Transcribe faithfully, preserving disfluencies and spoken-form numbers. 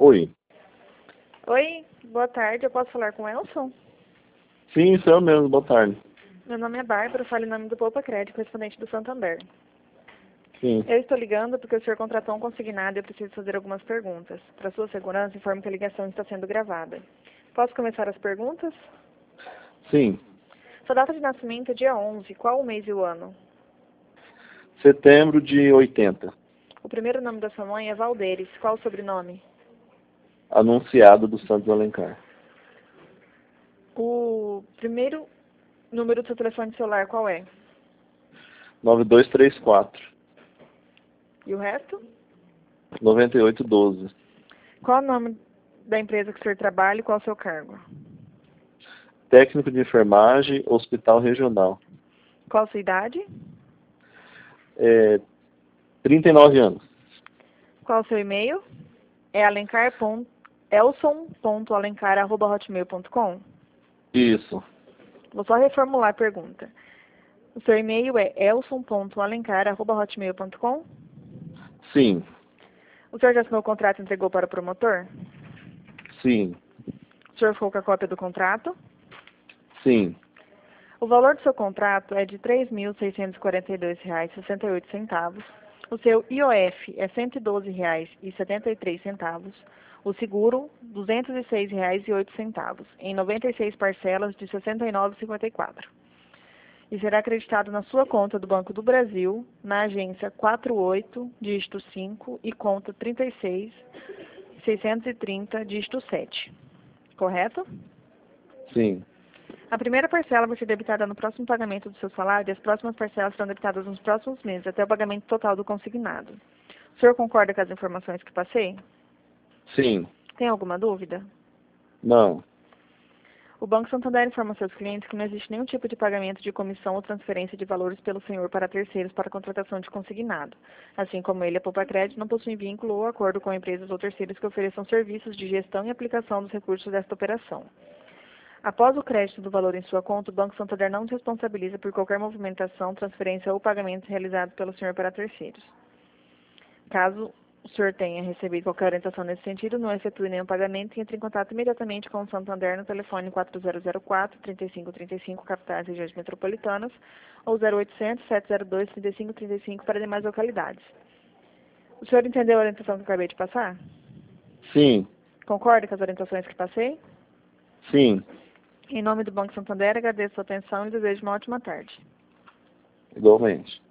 Oi. Oi, boa tarde. Eu posso falar com o Elson? Sim, sou eu mesmo. Boa tarde. Meu nome é Bárbara, falo em nome do Poupa Crédito, correspondente do Santander. Sim. Eu estou ligando porque o senhor contratou um consignado e eu preciso fazer algumas perguntas. Para sua segurança, informe que a ligação está sendo gravada. Posso começar as perguntas? Sim. Sua data de nascimento é dia onze. Qual o mês e o ano? Setembro de oitenta. O primeiro nome da sua mãe é Valderes. Qual o sobrenome? Anunciado do Santos Alencar. O primeiro número do seu telefone celular, qual é? nove dois três quatro. E o resto? noventa e oito doze. Qual o nome da empresa que o senhor trabalha e qual o seu cargo? Técnico de enfermagem, Hospital Regional. Qual a sua idade? É, trinta e nove anos. Qual o seu e-mail? É alencar ponto elson ponto alencar arroba hotmail ponto com? Isso. Vou só reformular a pergunta. O seu e-mail é elson ponto alencar arroba hotmail ponto com? Sim. O senhor já assinou o contrato e entregou para o promotor? Sim. O senhor ficou com a cópia do contrato? Sim. O valor do seu contrato é de três mil seiscentos e quarenta e dois reais e sessenta e oito centavos. O seu I O F é cento e doze reais e setenta e três centavos. O seguro, duzentos e seis reais e oito centavos, em noventa e seis parcelas de sessenta e nove reais e cinquenta e quatro centavos. E será acreditado na sua conta do Banco do Brasil, na agência quatro oito, dígito cinco, e conta trinta e seis, seiscentos e trinta, dígito sete. Correto? Sim. A primeira parcela vai ser debitada no próximo pagamento do seu salário e as próximas parcelas serão debitadas nos próximos meses, até o pagamento total do consignado. O senhor concorda com as informações que passei? Sim. Tem alguma dúvida? Não. O Banco Santander informa seus clientes que não existe nenhum tipo de pagamento de comissão ou transferência de valores pelo senhor para terceiros para a contratação de consignado. Assim como ele, a Poupa Crédito não possui vínculo ou acordo com empresas ou terceiros que ofereçam serviços de gestão e aplicação dos recursos desta operação. Após o crédito do valor em sua conta, o Banco Santander não se responsabiliza por qualquer movimentação, transferência ou pagamento realizado pelo senhor para terceiros. Caso o senhor tenha recebido qualquer orientação nesse sentido, não efetue nenhum pagamento e entre em contato imediatamente com o Santander no telefone quatro zero zero quatro, três cinco três cinco, capitais e regiões metropolitanas, ou zero oitocentos, sete zero dois, três cinco três cinco para demais localidades. O senhor entendeu a orientação que eu acabei de passar? Sim. Concorda com as orientações que passei? Sim. Em nome do Banco Santander, agradeço a sua atenção e desejo uma ótima tarde. Igualmente.